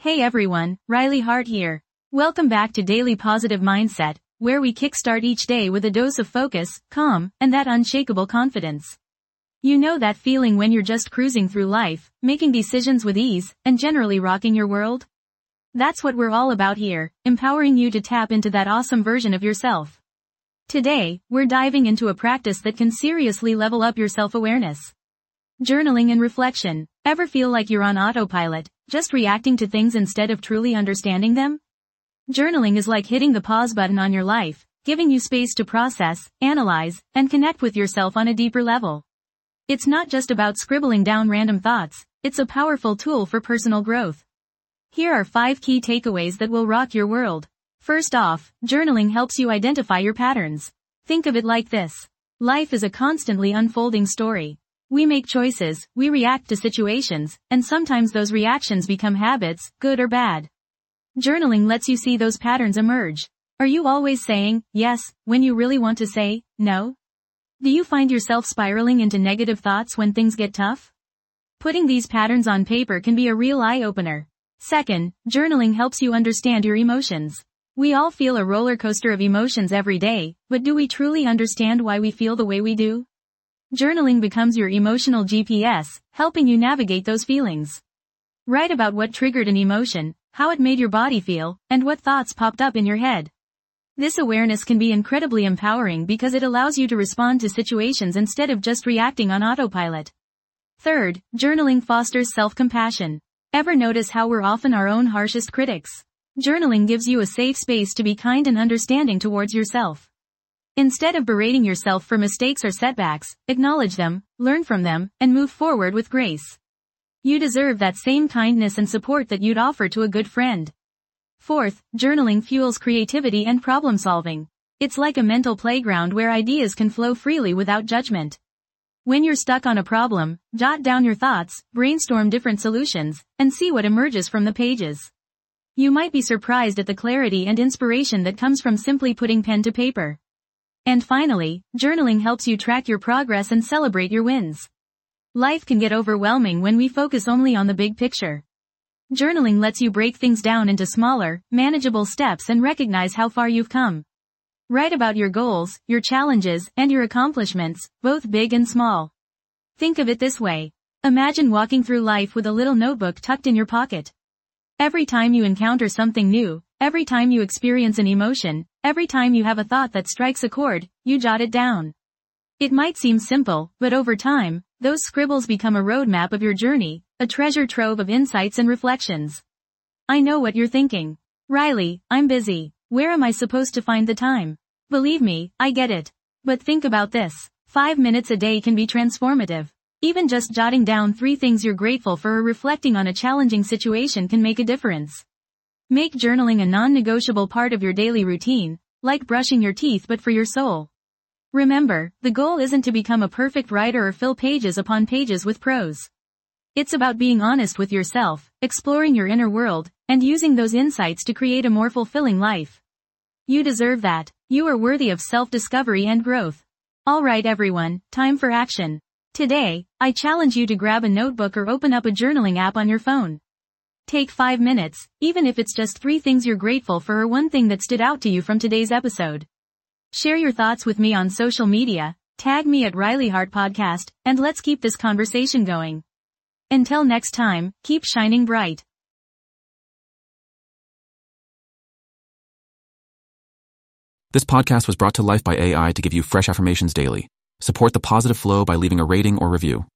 Hey everyone, Riley Hart here. Welcome back to Daily Positive Mindset, where we kickstart each day with a dose of focus, calm, and that unshakable confidence. You know that feeling when you're just cruising through life, making decisions with ease, and generally rocking your world? That's what we're all about here, empowering you to tap into that awesome version of yourself. Today, we're diving into a practice that can seriously level up your self-awareness. Journaling and reflection. Ever feel like you're on autopilot, just reacting to things instead of truly understanding them? Journaling is like hitting the pause button on your life, giving you space to process, analyze, and connect with yourself on a deeper level. It's not just about scribbling down random thoughts, it's a powerful tool for personal growth. Here are 5 key takeaways that will rock your world. First off, journaling helps you identify your patterns. Think of it like this. Life is a constantly unfolding story. We make choices, we react to situations, and sometimes those reactions become habits, good or bad. Journaling lets you see those patterns emerge. Are you always saying, yes, when you really want to say, no? Do you find yourself spiraling into negative thoughts when things get tough? Putting these patterns on paper can be a real eye-opener. Second, journaling helps you understand your emotions. We all feel a roller coaster of emotions every day, but do we truly understand why we feel the way we do? Journaling becomes your emotional GPS, helping you navigate those feelings. Write about what triggered an emotion, how it made your body feel, and what thoughts popped up in your head. This awareness can be incredibly empowering because it allows you to respond to situations instead of just reacting on autopilot. Third, journaling fosters self-compassion. Ever notice how we're often our own harshest critics? Journaling gives you a safe space to be kind and understanding towards yourself. Instead of berating yourself for mistakes or setbacks, acknowledge them, learn from them, and move forward with grace. You deserve that same kindness and support that you'd offer to a good friend. Fourth, journaling fuels creativity and problem solving. It's like a mental playground where ideas can flow freely without judgment. When you're stuck on a problem, jot down your thoughts, brainstorm different solutions, and see what emerges from the pages. You might be surprised at the clarity and inspiration that comes from simply putting pen to paper. And finally, journaling helps you track your progress and celebrate your wins. Life can get overwhelming when we focus only on the big picture. Journaling lets you break things down into smaller, manageable steps and recognize how far you've come. Write about your goals, your challenges, and your accomplishments, both big and small. Think of it this way. Imagine walking through life with a little notebook tucked in your pocket. Every time you encounter something new, every time you experience an emotion, every time you have a thought that strikes a chord, you jot it down. It might seem simple, but over time, those scribbles become a roadmap of your journey, a treasure trove of insights and reflections. I know what you're thinking. Riley, I'm busy. Where am I supposed to find the time? Believe me, I get it. But think about this. 5 minutes a day can be transformative. Even just jotting down 3 things you're grateful for or reflecting on a challenging situation can make a difference. Make journaling a non-negotiable part of your daily routine, like brushing your teeth but for your soul. Remember, the goal isn't to become a perfect writer or fill pages upon pages with prose. It's about being honest with yourself, exploring your inner world, and using those insights to create a more fulfilling life. You deserve that. You are worthy of self-discovery and growth. Alright everyone, time for action. Today, I challenge you to grab a notebook or open up a journaling app on your phone. Take 5 minutes, even if it's just 3 things you're grateful for or 1 thing that stood out to you from today's episode. Share your thoughts with me on social media, tag me at Riley Hart Podcast, and let's keep this conversation going. Until next time, keep shining bright. This podcast was brought to life by AI to give you fresh affirmations daily. Support the positive flow by leaving a rating or review.